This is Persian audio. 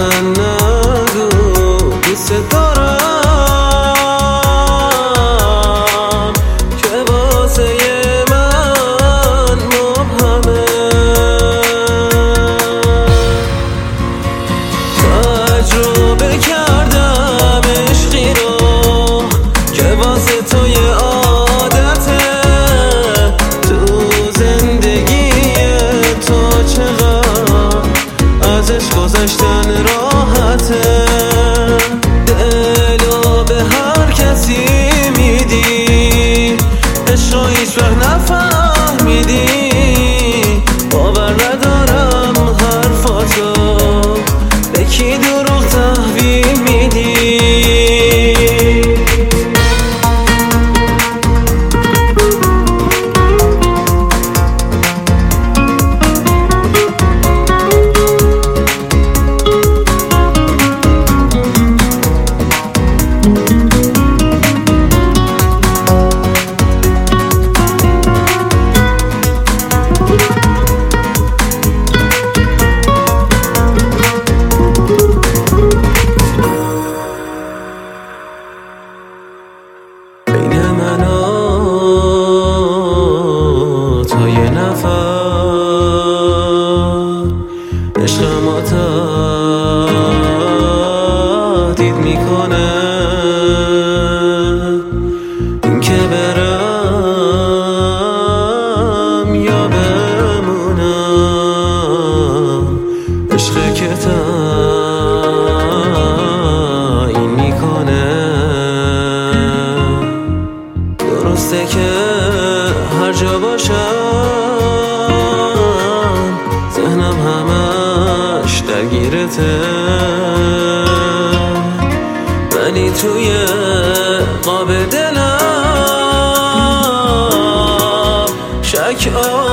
من نگو دوست دارم که واسه من مبهمه. تجربه کردم عشقی رو که واسه تو یه عادته، تو زندگی تو چقدر ازش گذشتن راحته. دلو به هر کسی میدی، عشق رو هیچ وقت نفهمیدی. باور ندارم حرفاتو، به کی دروغ تحویل میدی. عشق ما تهدید میکنه این که برم یا بمونم. عشق که تعیین میکنه. درسته که هر جا باشم ذهنم همش درگیرته، ولی توی قاب دلم شک